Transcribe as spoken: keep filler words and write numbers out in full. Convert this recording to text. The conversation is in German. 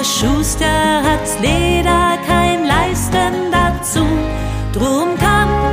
Schuster hat's Leder, kein Leisten dazu. Drum kam